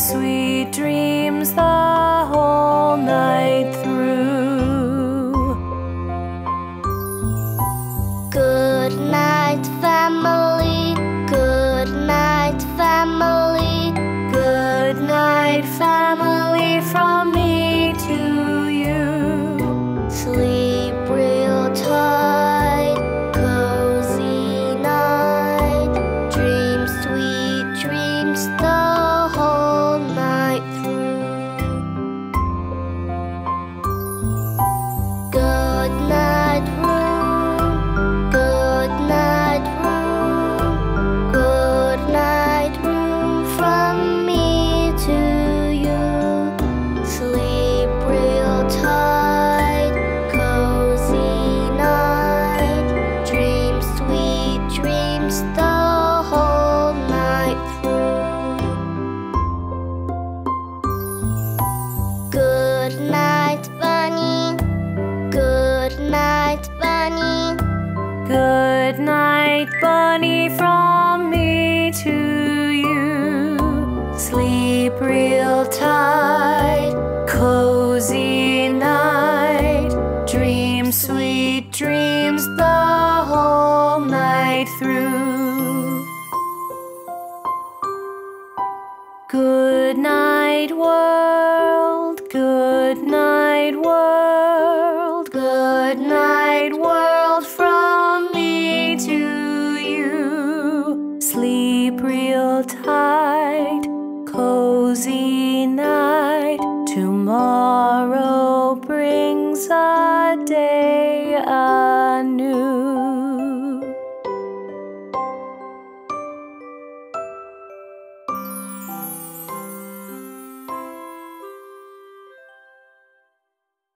sweet dreams the whole night through. Good night, family. Good night, family. Good night, family, from me to you. Sleep real tight, cozy night. Dream sweet dreams the whole night through. Good night, room. Good night, room. Good night, room, from me to you. Sleep real tight, cozy night. Dream sweet dreams the whole night through. Good night, bunny. Good night, bunny. Good night, bunny, from me to you. Sleep real tight, cozy night. Dream sweet dreams the whole night through. Good night, world. Good night, world.